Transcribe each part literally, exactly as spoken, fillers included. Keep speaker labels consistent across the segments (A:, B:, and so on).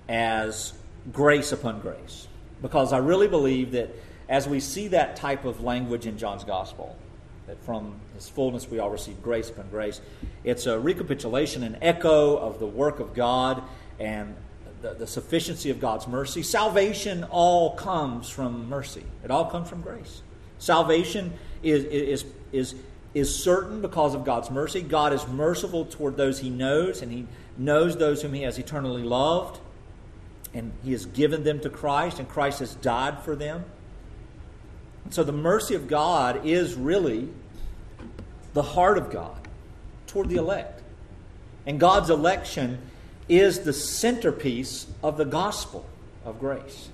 A: as grace upon grace. Because I really believe that as we see that type of language in John's Gospel, that from his fullness we all receive grace upon grace, it's a recapitulation, an echo of the work of God and the, the sufficiency of God's mercy. Salvation all comes from mercy. It all comes from grace. Salvation is is is is certain because of God's mercy. God is merciful toward those He knows, and He knows those whom He has eternally loved, and He has given them to Christ, and Christ has died for them. And so the mercy of God is really the heart of God toward the elect. And God's election is the centerpiece of the gospel of grace.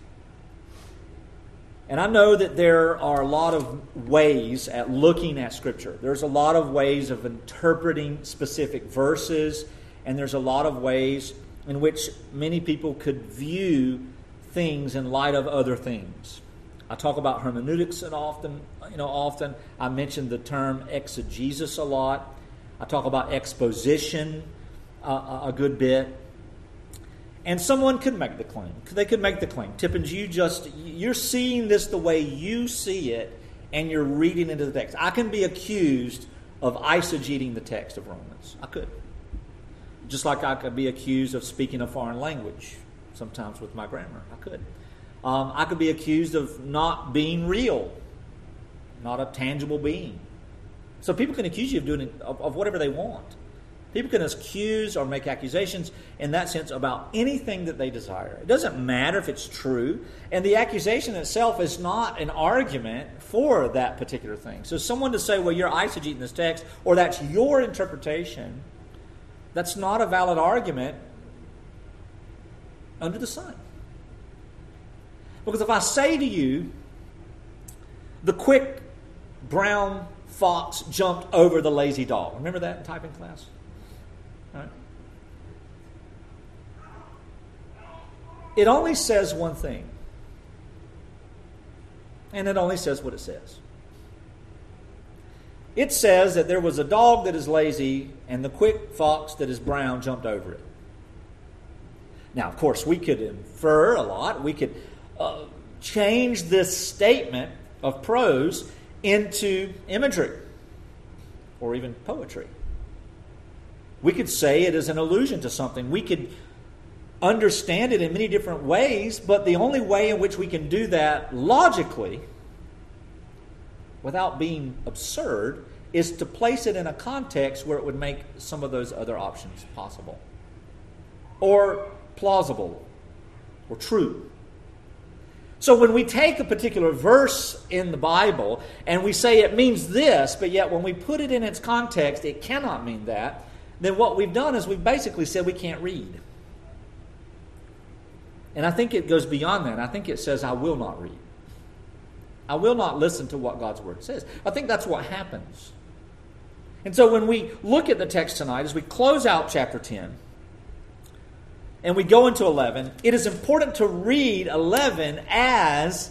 A: And I know that there are a lot of ways at looking at Scripture. There's a lot of ways of interpreting specific verses, and there's a lot of ways in which many people could view things in light of other things. I talk about hermeneutics and often, you know, often. I mention the term exegesis a lot. I talk about exposition uh, a good bit. And someone could make the claim. They could make the claim. Tippins, you just, you're seeing this the way you see it, and you're reading into the text. I can be accused of eisegeting the text of Romans. I could. Just like I could be accused of speaking a foreign language, sometimes with my grammar. I could. Um, I could be accused of not being real, not a tangible being. So people can accuse you of doing it, of, of whatever they want. People can accuse or make accusations in that sense about anything that they desire. It doesn't matter if it's true. And the accusation itself is not an argument for that particular thing. So someone to say, well, you're eisegeting this text, or that's your interpretation, that's not a valid argument under the sun. Because if I say to you, the quick brown fox jumped over the lazy dog. Remember that in typing class? Right. It only says one thing. And it only says what it says. It says that there was a dog that is lazy and the quick fox that is brown jumped over it. Now, of course, we could infer a lot. We could uh, change this statement of prose into imagery or even poetry. We could say it is an allusion to something. We could understand it in many different ways, but the only way in which we can do that logically, without being absurd, is to place it in a context where it would make some of those other options possible, or plausible, or true. So when we take a particular verse in the Bible and we say it means this, but yet when we put it in its context, it cannot mean that, then what we've done is we've basically said we can't read. And I think it goes beyond that. I think it says I will not read. I will not listen to what God's Word says. I think that's what happens. And so when we look at the text tonight, as we close out chapter ten, and we go into eleven, it is important to read eleven as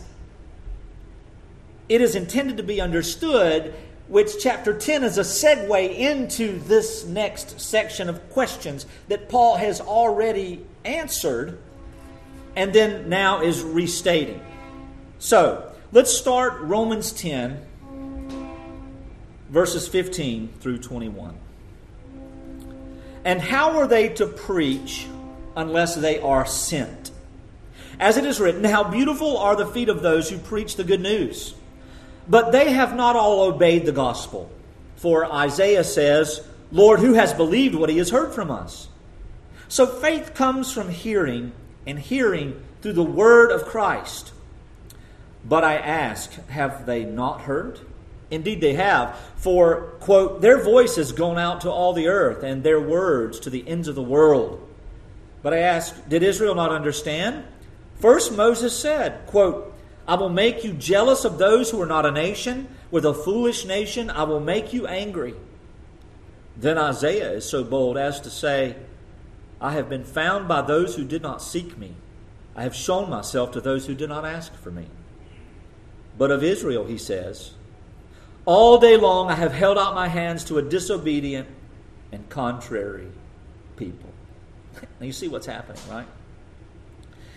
A: it is intended to be understood, which chapter ten is a segue into this next section of questions that Paul has already answered and then now is restating. So, let's start Romans ten, verses fifteen through twenty-one. And how are they to preach unless they are sent? As it is written, how beautiful are the feet of those who preach the good news. But they have not all obeyed the gospel. For Isaiah says, Lord, who has believed what he has heard from us? So faith comes from hearing, and hearing through the word of Christ. But I ask, have they not heard? Indeed they have. For, quote, their voice has gone out to all the earth, and their words to the ends of the world. But I ask, did Israel not understand? First Moses said, quote, I will make you jealous of those who are not a nation. With a foolish nation I will make you angry. Then Isaiah is so bold as to say, I have been found by those who did not seek me. I have shown myself to those who did not ask for me. But of Israel, he says, all day long I have held out my hands to a disobedient and contrary people. Now you see what's happening, right?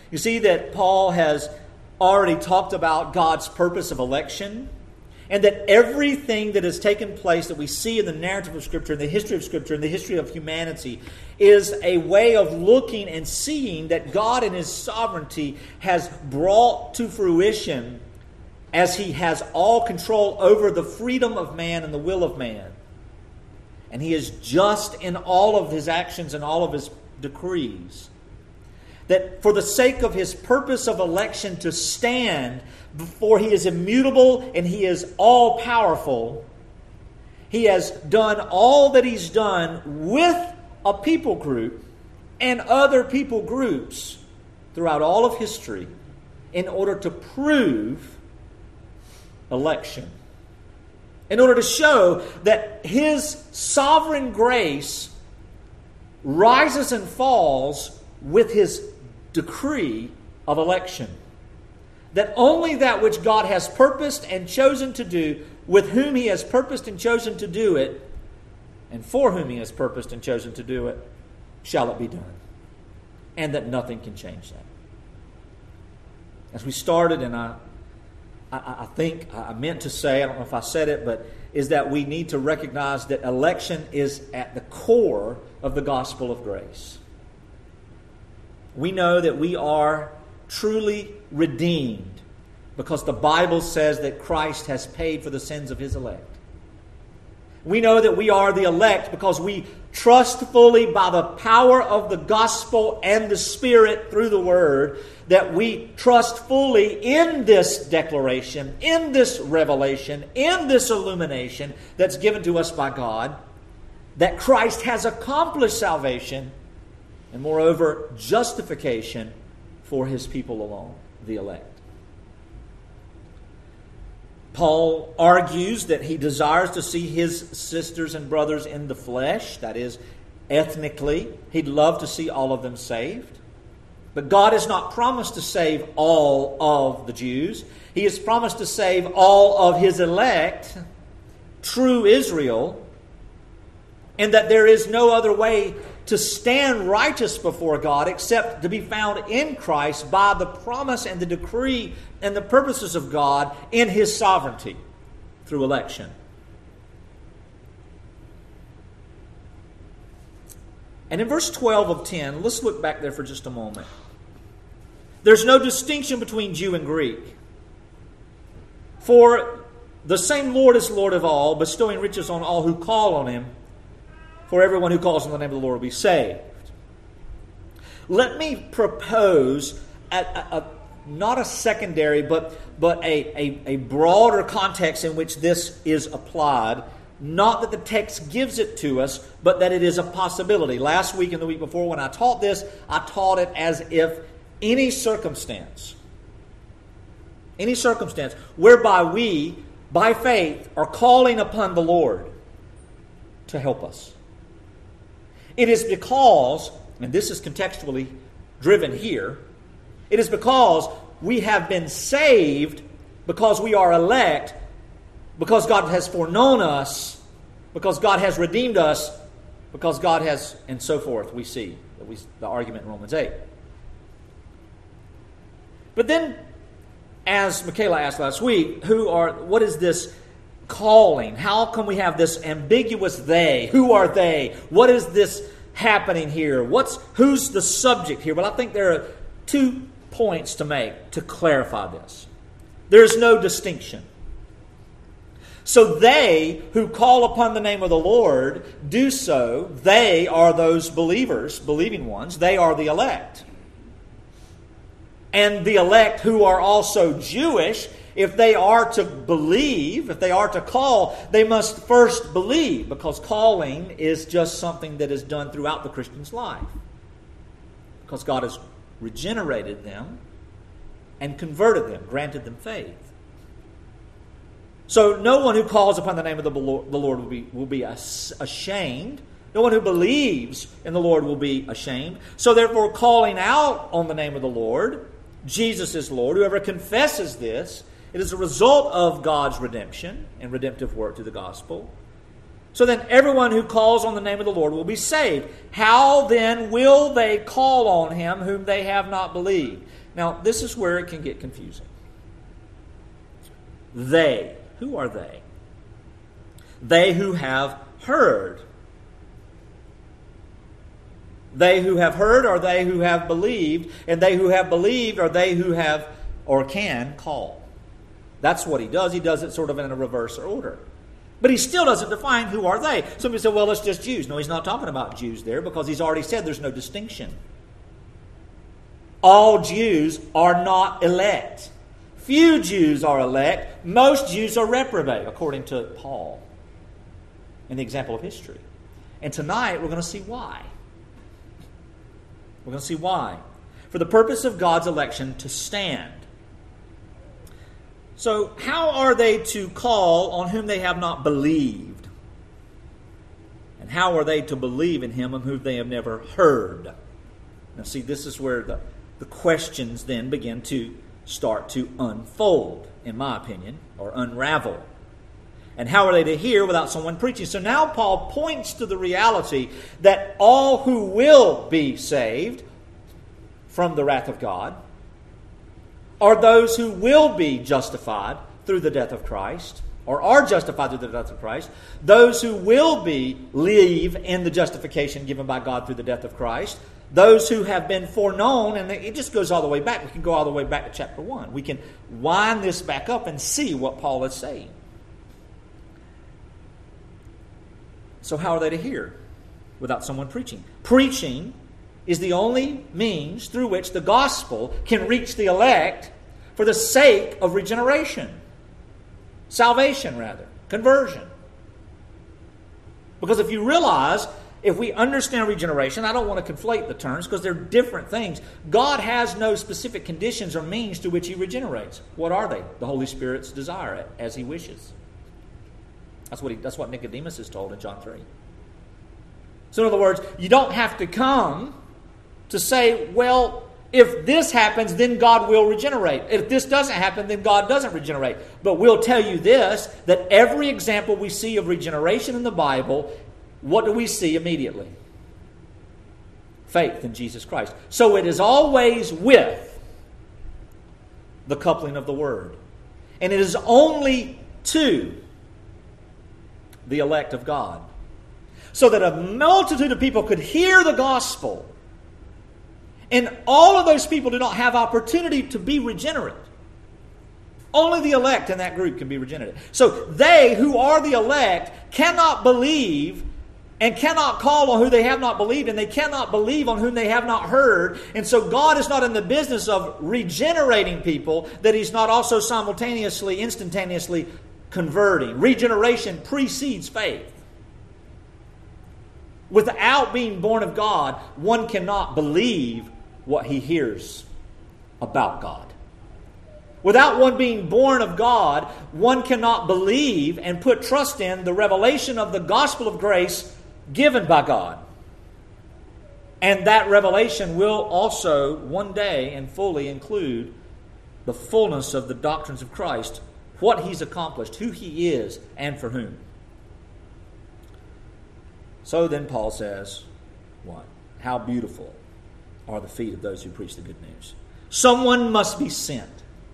A: You see that Paul has already talked about God's purpose of election, and that everything that has taken place that we see in the narrative of Scripture, in the history of Scripture, in the history of humanity, is a way of looking and seeing that God in His sovereignty has brought to fruition, as He has all control over the freedom of man and the will of man. And He is just in all of His actions and all of His decrees. That for the sake of His purpose of election to stand before He is immutable and He is all-powerful, He has done all that He's done with a people group and other people groups throughout all of history in order to prove election. In order to show that His sovereign grace rises and falls with His decree of election. That only that which God has purposed and chosen to do, with whom He has purposed and chosen to do it, and for whom He has purposed and chosen to do it, shall it be done. And that nothing can change that. As we started, and I, I, I think I meant to say, I don't know if I said it, but is that we need to recognize that election is at the core of the gospel of grace. We know that we are truly redeemed because the Bible says that Christ has paid for the sins of His elect. We know that we are the elect because we trust fully by the power of the gospel and the Spirit through the Word, that we trust fully in this declaration, in this revelation, in this illumination that's given to us by God, that Christ has accomplished salvation and moreover, justification for His people alone, the elect. Paul argues that he desires to see his sisters and brothers in the flesh, that is, ethnically. He'd love to see all of them saved. But God has not promised to save all of the Jews. He has promised to save all of His elect, true Israel, and that there is no other way to stand righteous before God except to be found in Christ by the promise and the decree and the purposes of God in His sovereignty through election. And in verse twelve of ten, let's look back there for just a moment. There's no distinction between Jew and Greek. For the same Lord is Lord of all, bestowing riches on all who call on Him. For everyone who calls on the name of the Lord will be saved. Let me propose a, a, a, not a secondary, but, but a, a, a broader context in which this is applied. Not that the text gives it to us, but that it is a possibility. Last week and the week before when I taught this, I taught it as if any circumstance, any circumstance whereby we, by faith, are calling upon the Lord to help us. It is because, and this is contextually driven here, it is because we have been saved, because we are elect, because God has foreknown us, because God has redeemed us, because God has, and so forth, we see that we, the argument in Romans eight. But then, as Michaela asked last week, who are, what is this calling? How can we have this ambiguous they? Who are they? What is this happening here? What's who's the subject here? Well, I think there are two points to make to clarify this. There's no distinction. So they who call upon the name of the Lord do so. They are those believers, believing ones. They are the elect. And the elect who are also Jewish, if they are to believe, if they are to call, they must first believe, because calling is just something that is done throughout the Christian's life. Because God has regenerated them and converted them, granted them faith. So no one who calls upon the name of the Lord will be, will be ashamed. No one who believes in the Lord will be ashamed. So therefore, calling out on the name of the Lord, Jesus is Lord, whoever confesses this, it is a result of God's redemption and redemptive work through the gospel. So then everyone who calls on the name of the Lord will be saved. How then will they call on him whom they have not believed? Now, this is where it can get confusing. They. Who are they? They who have heard. They who have heard are they who have believed, and they who have believed are they who have or can call. That's what he does. He does it sort of in a reverse order. But he still doesn't define who are they. Somebody said, well, it's just Jews. No, he's not talking about Jews there because he's already said there's no distinction. All Jews are not elect. Few Jews are elect. Most Jews are reprobate, according to Paul in the example of history. And tonight we're going to see why. We're going to see why. For the purpose of God's election to stand. So, how are they to call on whom they have not believed? And how are they to believe in him of whom they have never heard? Now, see, this is where the, the questions then begin to start to unfold, in my opinion, or unravel. And how are they to hear without someone preaching? So now Paul points to the reality that all who will be saved from the wrath of God are those who will be justified through the death of Christ, or are justified through the death of Christ, those who will be live in the justification given by God through the death of Christ, those who have been foreknown, and it just goes all the way back. We can go all the way back to chapter one. We can wind this back up and see what Paul is saying. So how are they to hear without someone preaching? Preaching is the only means through which the gospel can reach the elect for the sake of regeneration. Salvation, rather. Conversion. Because if you realize, if we understand regeneration, I don't want to conflate the terms because they're different things. God has no specific conditions or means to which he regenerates. What are they? The Holy Spirit's desire as he wishes. That's what, he, that's what Nicodemus is told in John three. So in other words, you don't have to come to say, well, if this happens, then God will regenerate. If this doesn't happen, then God doesn't regenerate. But we'll tell you this, that every example we see of regeneration in the Bible, what do we see immediately? Faith in Jesus Christ. So it is always with the coupling of the Word. And it is only to the elect of God. So that a multitude of people could hear the gospel. And all of those people do not have opportunity to be regenerate. Only the elect in that group can be regenerate. So they who are the elect cannot believe and cannot call on who they have not believed, and they cannot believe on whom they have not heard. And so God is not in the business of regenerating people that he's not also simultaneously, instantaneously converting. Regeneration precedes faith. Without being born of God, one cannot believe what he hears about God. Without one being born of God, one cannot believe and put trust in the revelation of the gospel of grace given by God. And that revelation will also one day and fully include the fullness of the doctrines of Christ, what he's accomplished, who he is, and for whom. So then Paul says, what? How beautiful are the feet of those who preach the good news. Someone must be sent.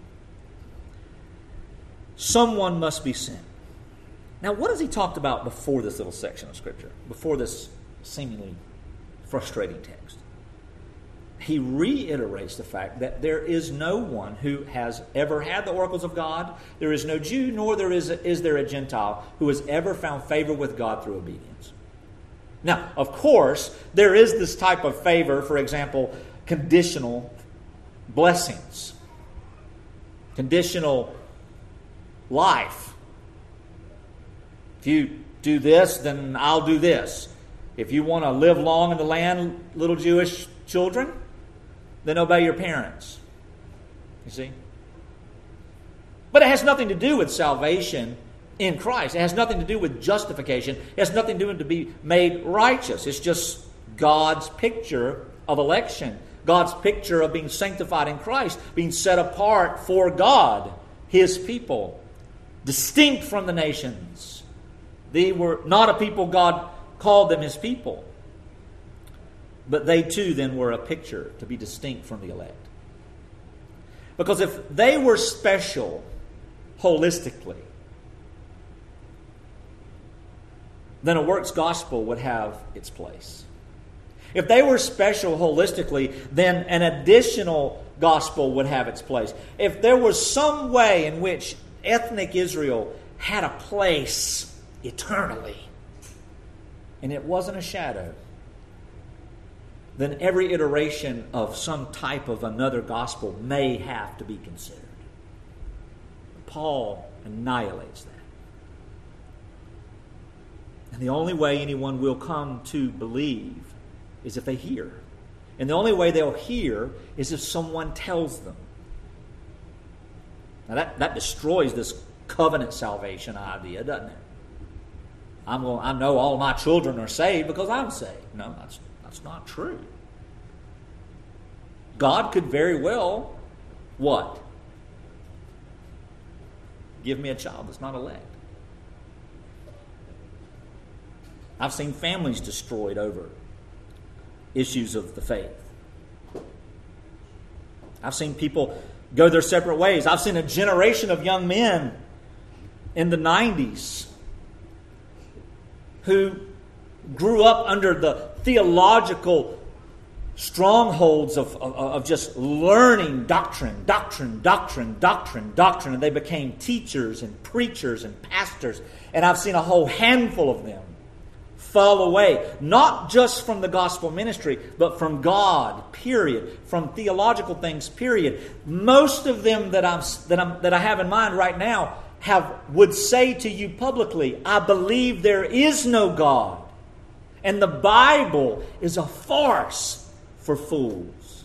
A: Someone must be sent. Now, what has he talked about before this little section of Scripture? Before this seemingly frustrating text? He reiterates the fact that there is no one who has ever had the oracles of God. There is no Jew, nor there is, a, is there a Gentile who has ever found favor with God through obedience. Now, of course, there is this type of favor, for example, conditional blessings. Conditional life. If you do this, then I'll do this. If you want to live long in the land, little Jewish children, then obey your parents. You see? But it has nothing to do with salvation in Christ. It has nothing to do with justification. It has nothing to do with to be made righteous. It's just God's picture of election. God's picture of being sanctified in Christ, being set apart for God, His people, distinct from the nations, They were not a people God called them His people. But they too then were a picture to be distinct from the elect. Because if they were special holistically, then a works gospel would have its place. If they were special holistically, then an additional gospel would have its place. If there was some way in which ethnic Israel had a place eternally, and it wasn't a shadow, then every iteration of some type of another gospel may have to be considered. Paul annihilates that. And the only way anyone will come to believe is if they hear. And the only way they'll hear is if someone tells them. Now that, that destroys this covenant salvation idea, doesn't it? I'm going, I know all my children are saved because I'm saved. No, that's, that's not true. God could very well, what? Give me a child that's not elect. I've seen families destroyed over issues of the faith. I've seen people go their separate ways. I've seen a generation of young men in the nineties who grew up under the theological strongholds of, of, of just learning doctrine, doctrine, doctrine, doctrine, doctrine, and they became teachers and preachers and pastors. And I've seen a whole handful of them fall away, not just from the gospel ministry, but from God, period, from theological things, period. Most of them that I'm that I'm that I have in mind right now have would say to you publicly, I believe there is no God, and the Bible is a farce for fools.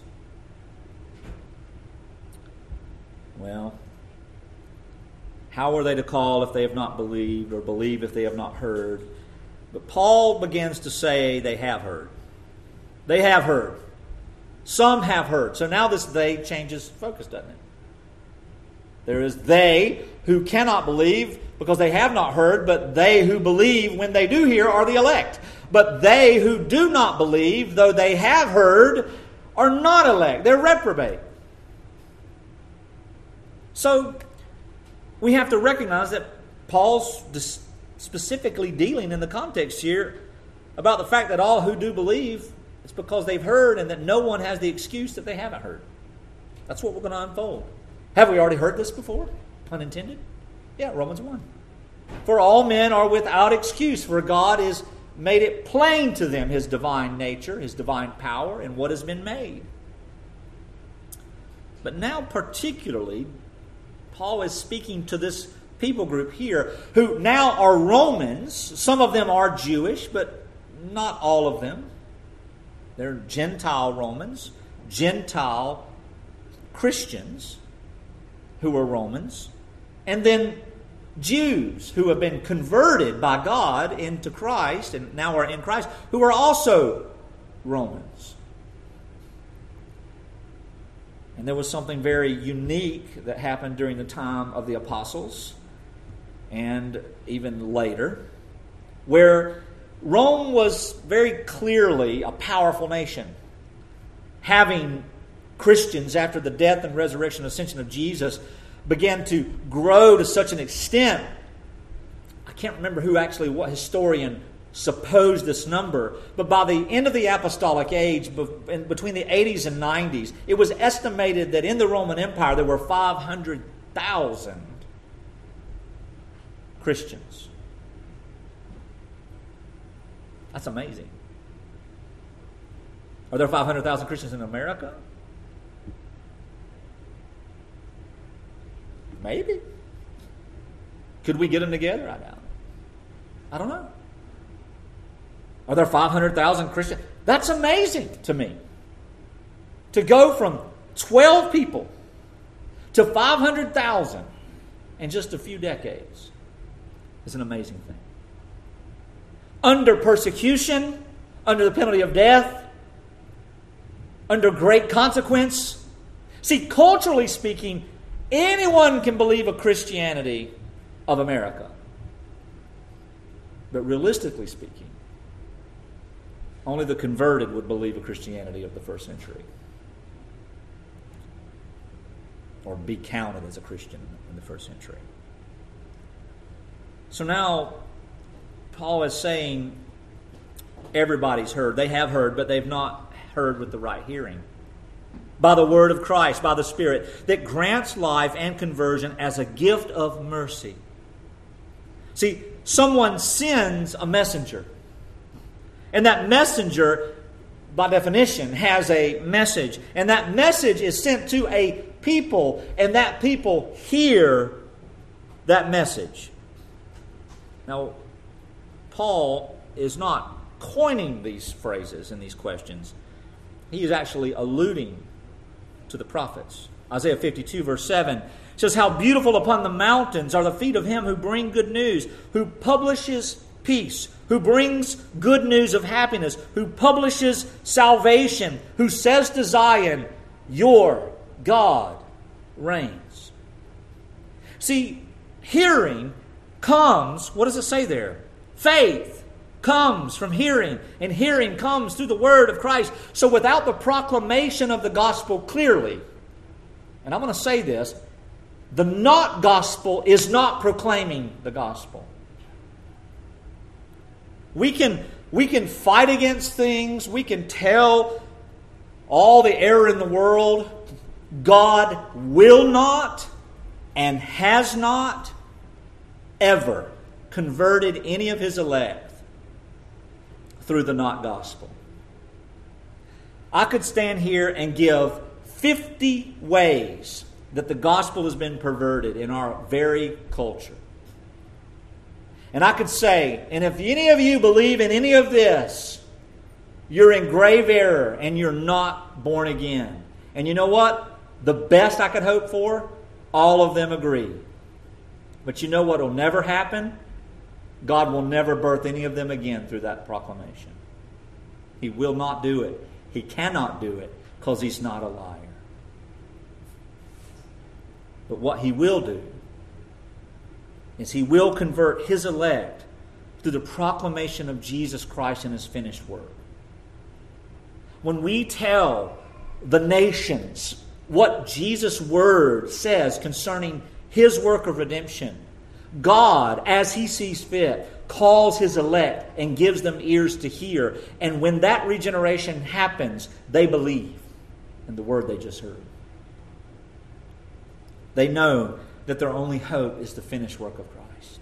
A: Well, how are they to call if they have not believed, or believe if they have not heard? But Paul begins to say they have heard. They have heard. Some have heard. So now this they changes focus, doesn't it? There is they who cannot believe because they have not heard, but they who believe when they do hear are the elect. But they who do not believe, though they have heard, are not elect. They're reprobate. So we have to recognize that Paul's dis- specifically dealing in the context here about the fact that all who do believe, it's because they've heard, and that no one has the excuse that they haven't heard. That's what we're going to unfold. Have we already heard this before? Pun intended? Yeah, Romans one. For all men are without excuse, for God has made it plain to them His divine nature, His divine power, and what has been made. But now particularly, Paul is speaking to this people group here who now are Romans. Some of them are Jewish, but not all of them. They're Gentile Romans, Gentile Christians who are Romans, and then Jews who have been converted by God into Christ and now are in Christ, who are also Romans. And there was something very unique that happened during the time of the apostles and even later, where Rome was very clearly a powerful nation, having Christians after the death and resurrection and ascension of Jesus began to grow to such an extent. I can't remember who actually, what historian supposed this number, but by the end of the apostolic age, between the eighties and nineties, it was estimated that in the Roman Empire there were five hundred thousand Christians. That's amazing. Are there five hundred thousand Christians in America? Maybe. Could we get them together? I doubt it. I don't know. Are there five hundred thousand Christians? That's amazing to me. To go from twelve people to five hundred thousand in just a few decades is an amazing thing. Under persecution, under the penalty of death, under great consequence. See, culturally speaking, anyone can believe a Christianity of America. But realistically speaking, only the converted would believe a Christianity of the first century, or be counted as a Christian in the first century. So now, Paul is saying everybody's heard. They have heard, but they've not heard with the right hearing. By the word of Christ, by the Spirit, that grants life and conversion as a gift of mercy. See, someone sends a messenger. And that messenger, by definition, has a message. And that message is sent to a people, and that people hear that message. Now, Paul is not coining these phrases and these questions. He is actually alluding to the prophets. Isaiah fifty-two, verse seven says, "How beautiful upon the mountains are the feet of him who bring good news, who publishes peace, who brings good news of happiness, who publishes salvation, who says to Zion, your God reigns." See, hearing comes, what does it say there? Faith comes from hearing, and hearing comes through the word of Christ. So without the proclamation of the gospel clearly, and I'm going to say this, the not gospel is not proclaiming the gospel. We can, we can fight against things. We can tell all the error in the world. God will not and has not ever converted any of His elect through the not gospel. I could stand here and give fifty ways that the gospel has been perverted in our very culture. And I could say, and if any of you believe in any of this, you're in grave error and you're not born again. And you know what? The best I could hope for, all of them agree. But you know what will never happen? God will never birth any of them again through that proclamation. He will not do it. He cannot do it because He's not a liar. But what He will do is He will convert His elect through the proclamation of Jesus Christ and His finished work. When we tell the nations what Jesus' word says concerning His work of redemption, God, as He sees fit, calls His elect and gives them ears to hear. And when that regeneration happens, they believe in the word they just heard. They know that their only hope is the finished work of Christ.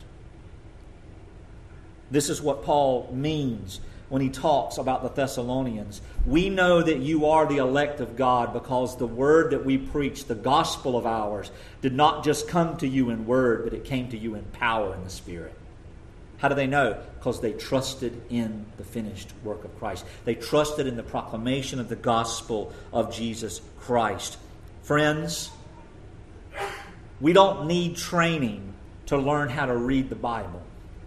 A: This is what Paul means when he talks about the Thessalonians. We know that you are the elect of God because the word that we preach, the gospel of ours, did not just come to you in word, but it came to you in power in the Spirit. How do they know? Because they trusted in the finished work of Christ. They trusted in the proclamation of the gospel of Jesus Christ. Friends, we don't need training to learn how to read the Bible.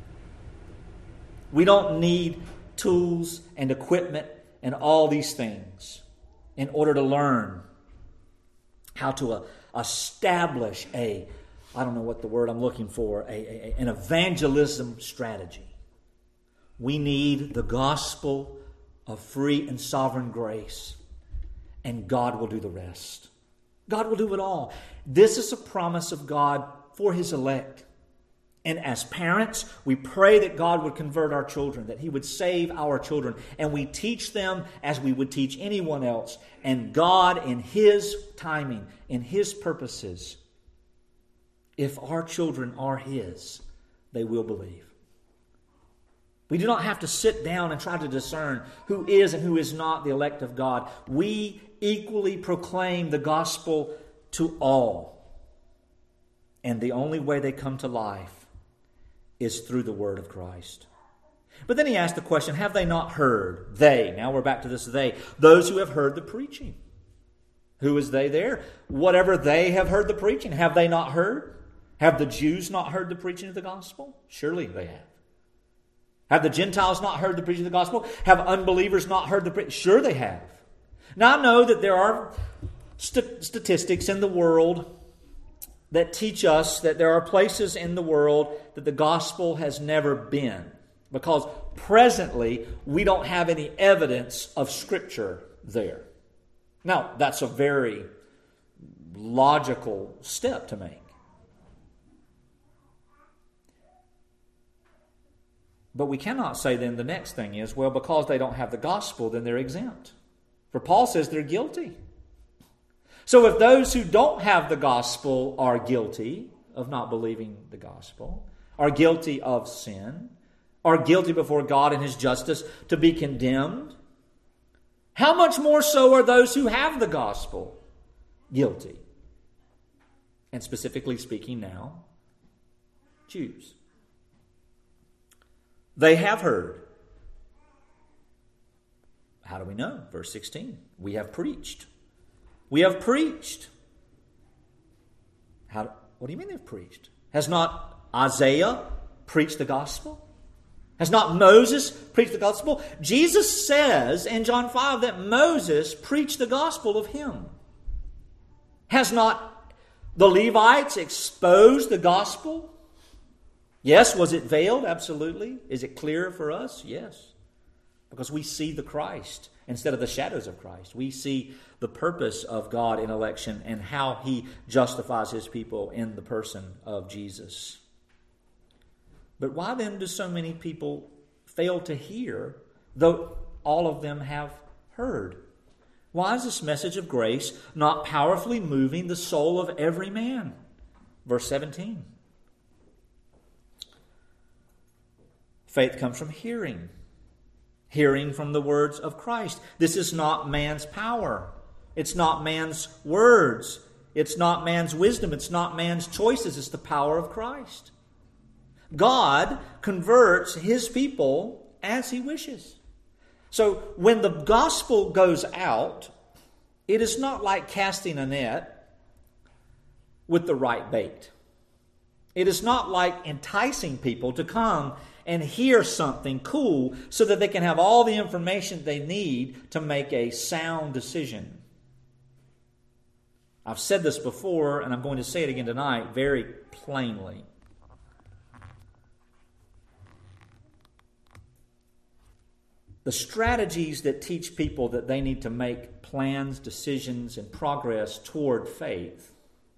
A: We don't need tools and equipment and all these things in order to learn how to uh, establish a, I don't know what the word I'm looking for, a, a, an evangelism strategy. We need the gospel of free and sovereign grace, and God will do the rest. God will do it all. This is a promise of God for His elect. And as parents, we pray that God would convert our children, that He would save our children. And we teach them as we would teach anyone else. And God, in His timing, in His purposes, if our children are His, they will believe. We do not have to sit down and try to discern who is and who is not the elect of God. We equally proclaim the gospel to all. And the only way they come to life is through the word of Christ. But then he asked the question, have they not heard? They. Now we're back to this they. Those who have heard the preaching. Who is they there? Whatever they have heard the preaching. Have they not heard? Have the Jews not heard the preaching of the gospel? Surely they have. Have the Gentiles not heard the preaching of the gospel? Have unbelievers not heard the preaching? Sure they have. Now I know that there are st- statistics in the world that teach us that there are places in the world that the gospel has never been. Because presently, we don't have any evidence of Scripture there. Now, that's a very logical step to make. But we cannot say then the next thing is, well, because they don't have the gospel, then they're exempt. For Paul says they're guilty. So if those who don't have the gospel are guilty of not believing the gospel, are guilty of sin, are guilty before God in His justice to be condemned, how much more so are those who have the gospel guilty? And specifically speaking now, Jews. They have heard. How do we know? Verse sixteen. We have preached. We have preached. How, what do you mean they've preached? Has not Isaiah preached the gospel? Has not Moses preached the gospel? Jesus says in John five that Moses preached the gospel of him. Has not the Levites exposed the gospel? Yes, was it veiled? Absolutely. Is it clear for us? Yes. Because we see the Christ instead of the shadows of Christ. We see the purpose of God in election and how He justifies His people in the person of Jesus. But why then do so many people fail to hear, though all of them have heard? Why is this message of grace not powerfully moving the soul of every man? Verse seventeen. Faith comes from hearing. Hearing from the words of Christ. This is not man's power. It's not man's words. It's not man's wisdom. It's not man's choices. It's the power of Christ. God converts His people as He wishes. So when the gospel goes out, it is not like casting a net with the right bait. It is not like enticing people to come and hear something cool so that they can have all the information they need to make a sound decision. I've said this before, and I'm going to say it again tonight very plainly. The strategies that teach people that they need to make plans, decisions, and progress toward faith,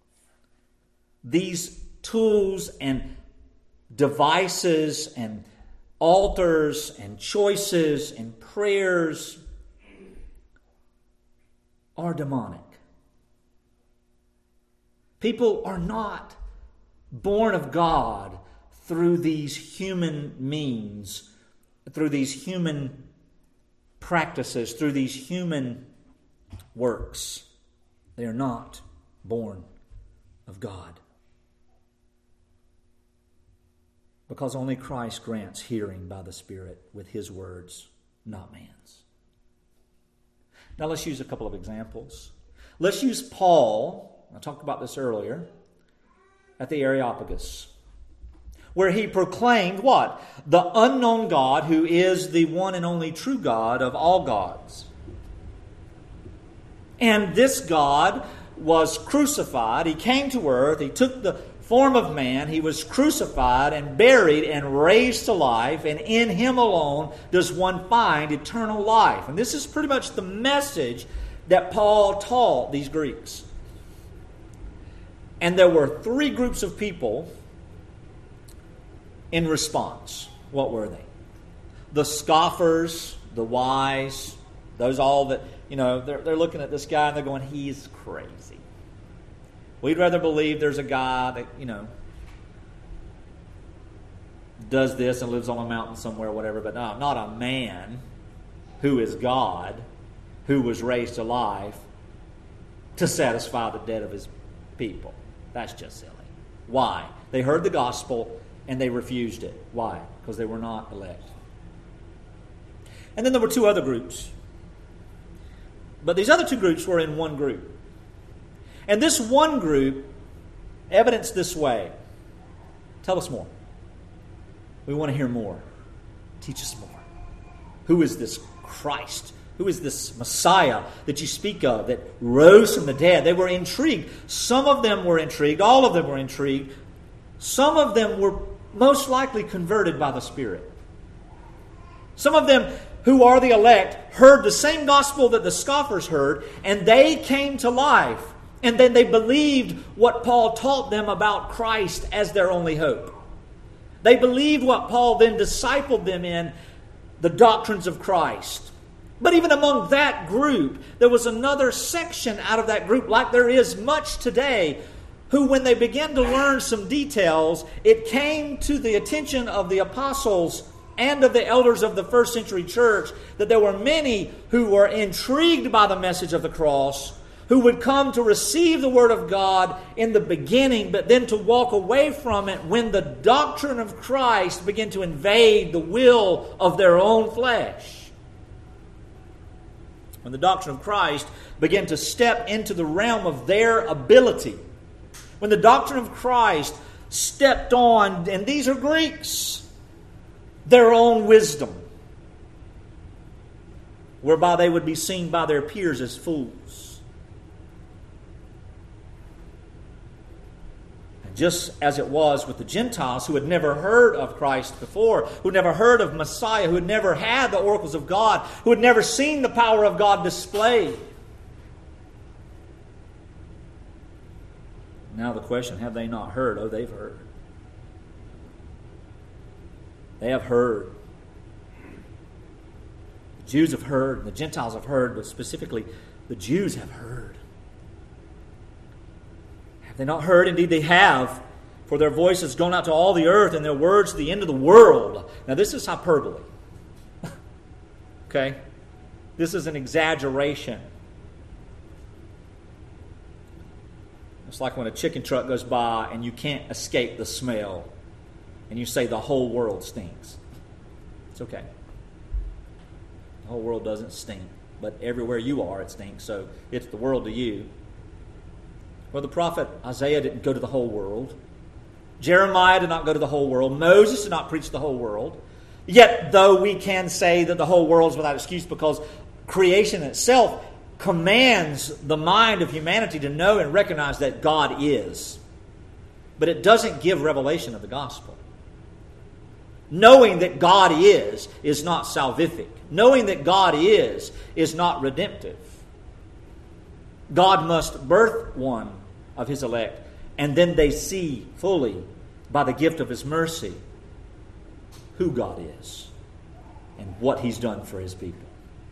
A: these tools and devices and altars and choices and prayers are demonic. People are not born of God through these human means, through these human practices, through these human works. They are not born of God. Because only Christ grants hearing by the Spirit with His words, not man's. Now let's use a couple of examples. Let's use Paul, I talked about this earlier, at the Areopagus, where he proclaimed what? The unknown God who is the one and only true God of all gods. And this God was crucified. He came to earth. He took the form of man. He was crucified and buried and raised to life. And in Him alone does one find eternal life. And this is pretty much the message that Paul taught these Greeks. And there were three groups of people in response. What were they? The scoffers, the wise, those all that, you know, they're, they're looking at this guy and they're going, he's crazy. We'd rather believe there's a guy that, you know, does this and lives on a mountain somewhere or whatever, but no, not a man who is God, who was raised to life to satisfy the debt of His people. That's just silly. Why? They heard the gospel and they refused it. Why? Because they were not elect. And then there were two other groups. But these other two groups were in one group. And this one group evidenced this way. Tell us more. We want to hear more. Teach us more. Who is this Christ? Who is this Messiah that you speak of that rose from the dead? They were intrigued. Some of them were intrigued. All of them were intrigued. Some of them were most likely converted by the Spirit. Some of them who are the elect heard the same gospel that the scoffers heard, and they came to life. And then they believed what Paul taught them about Christ as their only hope. They believed what Paul then discipled them in, the doctrines of Christ. But even among that group, there was another section out of that group, like there is much today, who when they began to learn some details, it came to the attention of the apostles and of the elders of the first century church that there were many who were intrigued by the message of the cross, who would come to receive the Word of God in the beginning, but then to walk away from it when the doctrine of Christ began to invade the will of their own flesh. When the doctrine of Christ began to step into the realm of their ability. When the doctrine of Christ stepped on, and these are Greeks, their own wisdom, whereby they would be seen by their peers as fools. And just as it was with the Gentiles who had never heard of Christ before, who had never heard of Messiah, who had never had the oracles of God, who had never seen the power of God displayed. Now the question, have they not heard? Oh, they've heard. They have heard. The Jews have heard, the Gentiles have heard, but specifically the Jews have heard. Have they not heard? Indeed they have, for their voice has gone out to all the earth and their words to the end of the world. Now this is hyperbole. Okay? This is an exaggeration. It's like when a chicken truck goes by and you can't escape the smell. And you say the whole world stinks. It's okay. The whole world doesn't stink. But everywhere you are, it stinks. So it's the world to you. Well, the prophet Isaiah didn't go to the whole world. Jeremiah did not go to the whole world. Moses did not preach the whole world. Yet, though we can say that the whole world is without excuse because creation itself commands the mind of humanity to know and recognize that God is. But it doesn't give revelation of the gospel. Knowing that God is, is not salvific. Knowing that God is, is not redemptive. God must birth one of His elect, and then they see fully, by the gift of His mercy, who God is and what He's done for His people.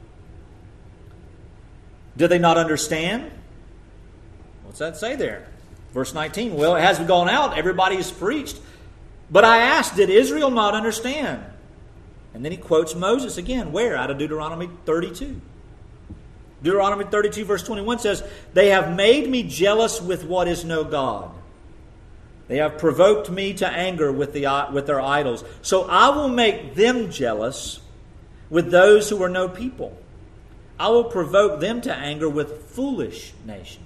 A: Did they not understand? What's that say there? Verse nineteen, well, it hasn't gone out. Everybody has preached. But I asked, did Israel not understand? And then he quotes Moses again. Where? Out of Deuteronomy thirty-two. Deuteronomy thirty-two verse twenty-one says, they have made me jealous with what is no God. They have provoked me to anger with, the, with their idols. So I will make them jealous with those who are no people. I will provoke them to anger with foolish nation.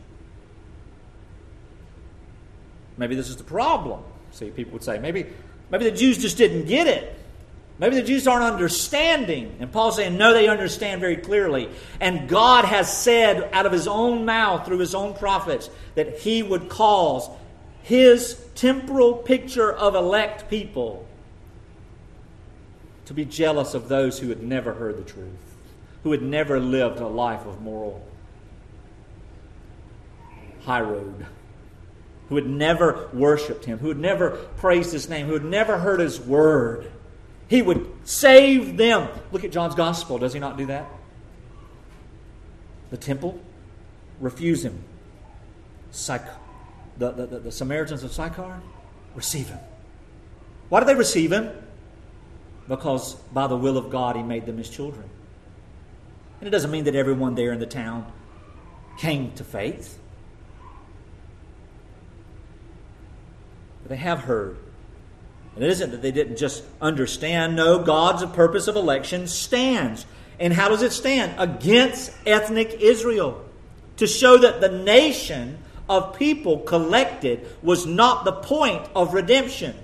A: Maybe this is the problem. See, people would say, maybe, maybe the Jews just didn't get it. Maybe the Jews aren't understanding. And Paul's saying, no, they understand very clearly. And God has said out of His own mouth, through His own prophets, that He would cause His temporal picture of elect people to be jealous of those who had never heard the truth, who had never lived a life of moral high road, who had never worshipped Him, who had never praised His name, who had never heard His word. He would save them. Look at John's Gospel. Does he not do that? The temple refuse Him. Sych- the, the, the, the Samaritans of Sychar receive Him. Why did they receive Him? Because by the will of God He made them His children. And it doesn't mean that everyone there in the town came to faith. But they have heard. And it isn't that they didn't just understand. No, God's purpose of election stands. And how does it stand? Against ethnic Israel. To show that the nation of people collected was not the point of redemption.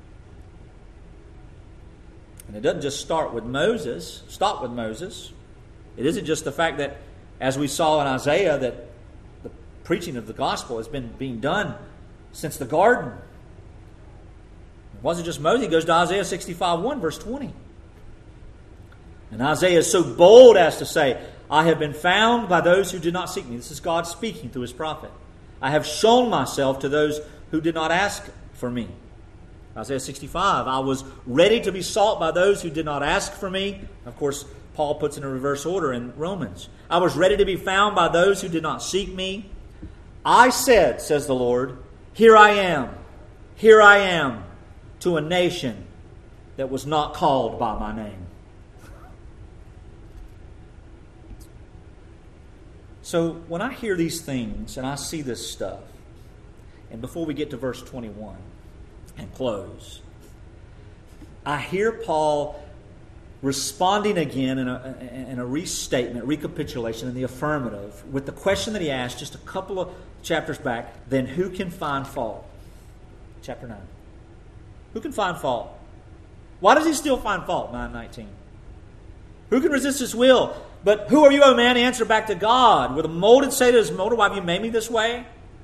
A: And it doesn't just start with Moses, stop with Moses. It isn't just the fact that, as we saw in Isaiah, that the preaching of the gospel has been being done since the garden. It wasn't just Moses. He goes to Isaiah sixty-five one, verse twenty. And Isaiah is so bold as to say, I have been found by those who did not seek me. This is God speaking through his prophet. I have shown myself to those who did not ask for me. Isaiah sixty-five, I was ready to be sought by those who did not ask for me. Of course, Paul puts in a reverse order in Romans. I was ready to be found by those who did not seek me. I said, says the Lord, here I am, here I am, to a nation that was not called by my name. So when I hear these things and I see this stuff, and before we get to verse twenty-one and close, I hear Paul responding again in a, in a restatement, recapitulation in the affirmative with the question that he asked just a couple of chapters back, then who can find fault? Chapter nine. Who can find fault? Why does he still find fault? nine nineteen. Who can resist his will? But who are you, O man, to answer back to God? With a molded say to his molder, why have you made me this way?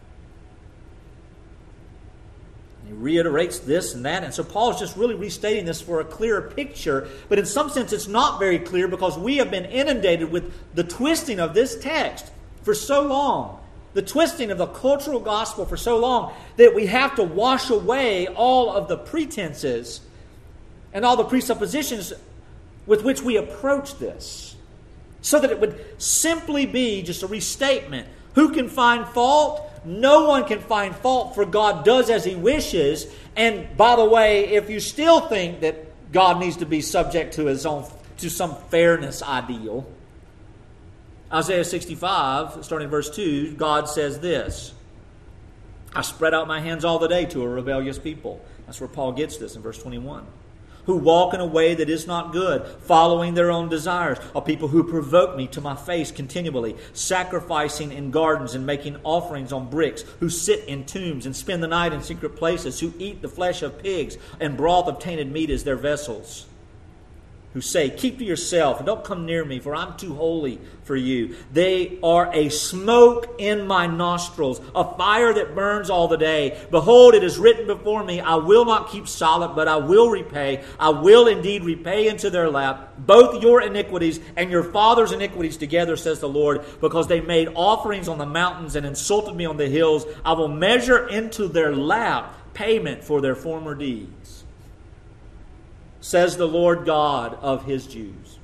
A: And he reiterates this and that. And so Paul is just really restating this for a clearer picture. But in some sense, it's not very clear because we have been inundated with the twisting of this text for so long. The twisting of the cultural gospel for so long that we have to wash away all of the pretenses and all the presuppositions with which we approach this, so that it would simply be just a restatement. Who can find fault? No one can find fault, for God does as he wishes. And by the way, if you still think that God needs to be subject to his own, to some fairness ideal, Isaiah sixty-five, starting in verse two, God says this, I spread out my hands all the day to a rebellious people. That's where Paul gets this in verse twenty-one. Who walk in a way that is not good, following their own desires, are people who provoke me to my face continually, sacrificing in gardens and making offerings on bricks, who sit in tombs and spend the night in secret places, who eat the flesh of pigs and broth of tainted meat as their vessels, who say, keep to yourself and don't come near me, for I'm too holy for you. They are a smoke in my nostrils, a fire that burns all the day. Behold, it is written before me, I will not keep silent, but I will repay. I will indeed repay into their lap both your iniquities and your father's iniquities together, says the Lord, because they made offerings on the mountains and insulted me on the hills. I will measure into their lap payment for their former deeds, says the Lord God of his Jews.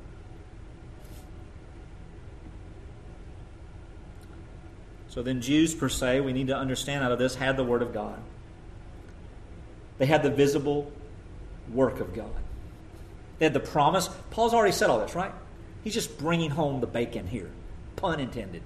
A: So then Jews per se, we need to understand out of this, had the Word of God. They had the visible work of God. They had the promise. Paul's already said all this, right? He's just bringing home the bacon here. Pun intended.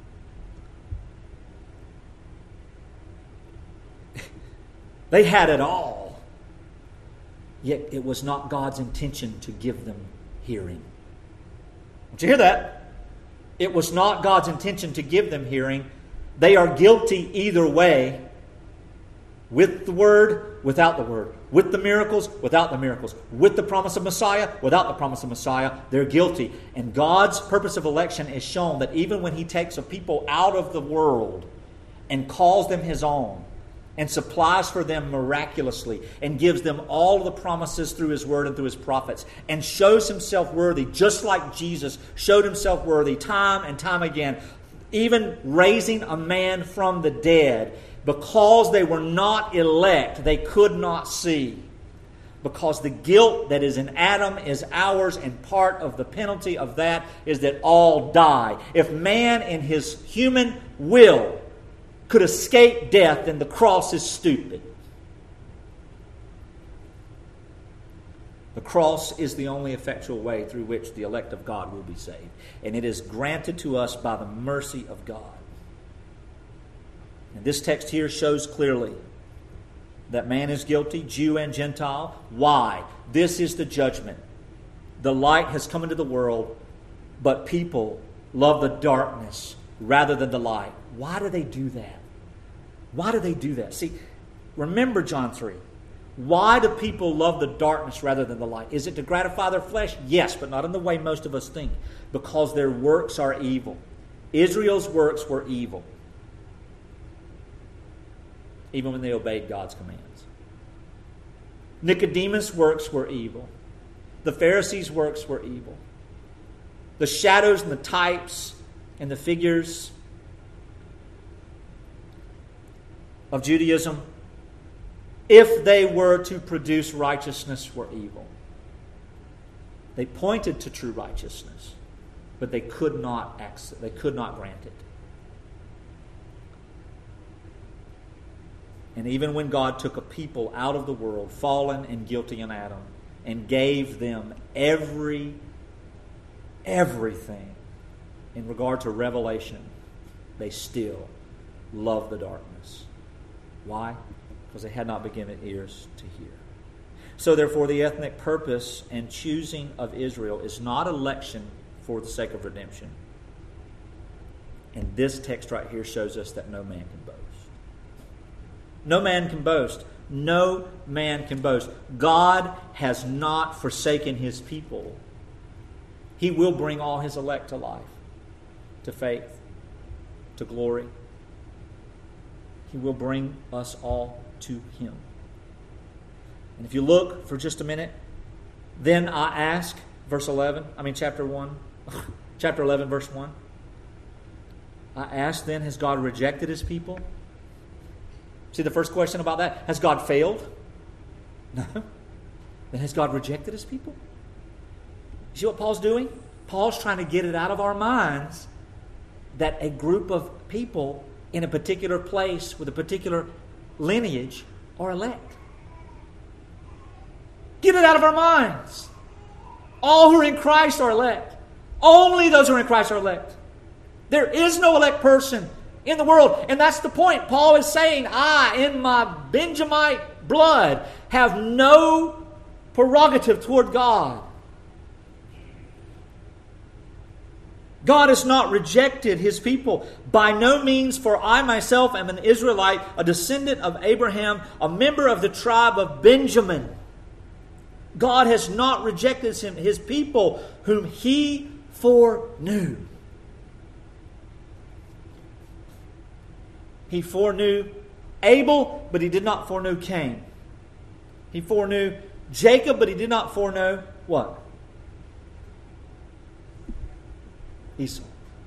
A: They had it all. Yet it was not God's intention to give them hearing. Did you hear that? It was not God's intention to give them hearing. They are guilty either way. With the Word, without the Word. With the miracles, without the miracles. With the promise of Messiah, without the promise of Messiah. They're guilty. And God's purpose of election is shown that even when He takes a people out of the world and calls them His own, and supplies for them miraculously, and gives them all the promises through His Word and through His prophets, and shows Himself worthy, just like Jesus showed Himself worthy time and time again, even raising a man from the dead, because they were not elect, they could not see. Because the guilt that is in Adam is ours, and part of the penalty of that is that all die. If man in his human will could escape death, then the cross is stupid. The cross is the only effectual way through which the elect of God will be saved. And it is granted to us by the mercy of God. And this text here shows clearly that man is guilty, Jew and Gentile. Why? This is the judgment. The light has come into the world, but people love the darkness rather than the light. Why do they do that? Why do they do that? See, remember John three. Why do people love the darkness rather than the light? Is it to gratify their flesh? Yes, but not in the way most of us think. Because their works are evil. Israel's works were evil. Even when they obeyed God's commands. Nicodemus' works were evil. The Pharisees' works were evil. the shadows and the types and the figures of Judaism, if they were to produce righteousness, were evil. They pointed to true righteousness, but they could not accept, they could not grant it. And even when God took a people out of the world, fallen and guilty in Adam, and gave them every, everything in regard to revelation, they still loved the darkness. Why? Because they had not been given ears to hear. So therefore, the ethnic purpose and choosing of Israel is not election for the sake of redemption. And this text right here shows us that no man can boast. No man can boast. No man can boast. God has not forsaken His people. He will bring all His elect to life, to faith, to glory. He will bring us all to Him. And if you look for just a minute, then I ask, verse eleven, I mean chapter one, chapter eleven, verse one. I ask then, has God rejected His people? See the first question about that? Has God failed? No. Then has God rejected His people? You see what Paul's doing? Paul's trying to get it out of our minds that a group of people in a particular place with a particular lineage are elect. Get it out of our minds. All who are in Christ are elect. Only those who are in Christ are elect. There is no elect person in the world. And that's the point. Paul is saying, I, in my Benjamite blood, have no prerogative toward God. God has not rejected His people. By no means, for I myself am an Israelite, a descendant of Abraham, a member of the tribe of Benjamin. God has not rejected him, His people whom He foreknew. He foreknew Abel, but He did not foreknow Cain. He foreknew Jacob, but He did not foreknow what? Esau.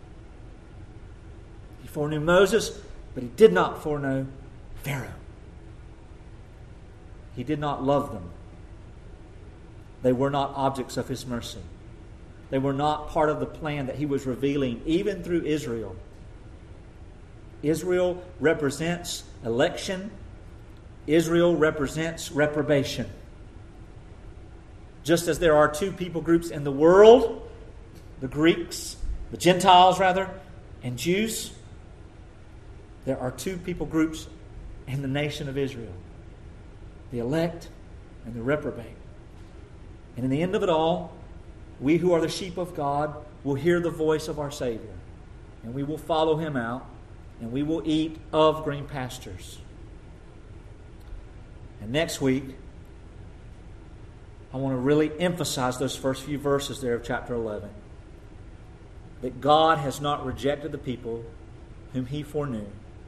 A: He foreknew Moses, but He did not foreknow Pharaoh. He did not love them. They were not objects of His mercy. They were not part of the plan that He was revealing, even through Israel. Israel represents election. Israel represents reprobation. Just as there are two people groups in the world, the Greeks, the Gentiles rather, and Jews, there are two people groups in the nation of Israel. The elect and the reprobate. And in the end of it all, we who are the sheep of God will hear the voice of our Savior. And we will follow Him out. And we will eat of green pastures. And next week, I want to really emphasize those first few verses there of chapter eleven. That God has not rejected the people whom He foreknew.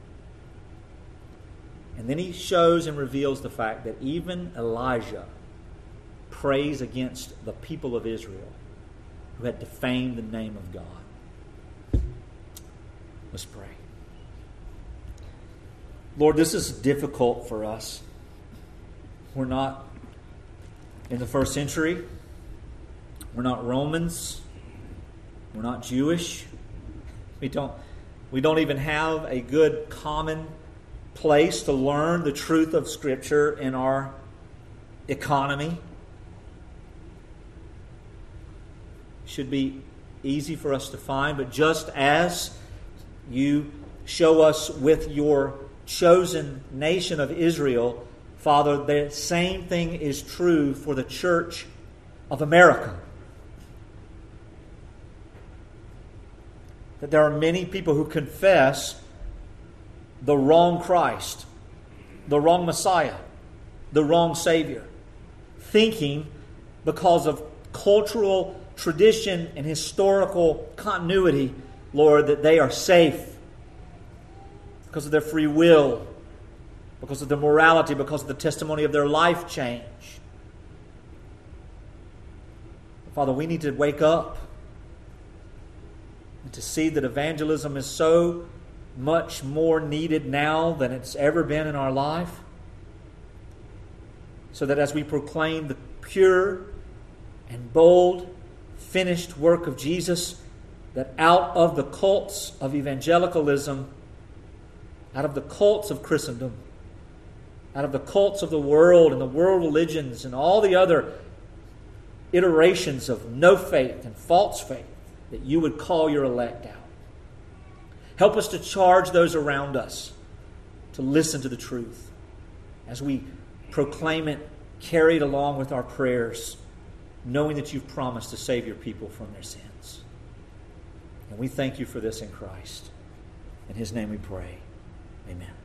A: And then He shows and reveals the fact that even Elijah prays against the people of Israel who had defamed the name of God. Let's pray. Lord, this is difficult for us. We're not in the first century. We're not Romans. We're not Jewish. We don't, we don't even have a good common place to learn the truth of Scripture in our economy. Should be easy for us to find, but just as you show us with your chosen nation of Israel, Father, the same thing is true for the Church of America. That there are many people who confess the wrong Christ, the wrong Messiah, the wrong Savior, thinking because of cultural tradition and historical continuity, Lord, that they are safe because of their free will, because of their morality, because of the testimony of their life change. Father, we need to wake up. to see that evangelism is so much more needed now than it's ever been in our life, so that as we proclaim the pure and bold, finished work of Jesus, that out of the cults of evangelicalism, out of the cults of Christendom, out of the cults of the world and the world religions and all the other iterations of no faith and false faith, that you would call your elect out. Help us to charge those around us to listen to the truth as we proclaim it, carried along with our prayers, knowing that you've promised to save your people from their sins. And we thank you for this in Christ. In His name we pray. Amen.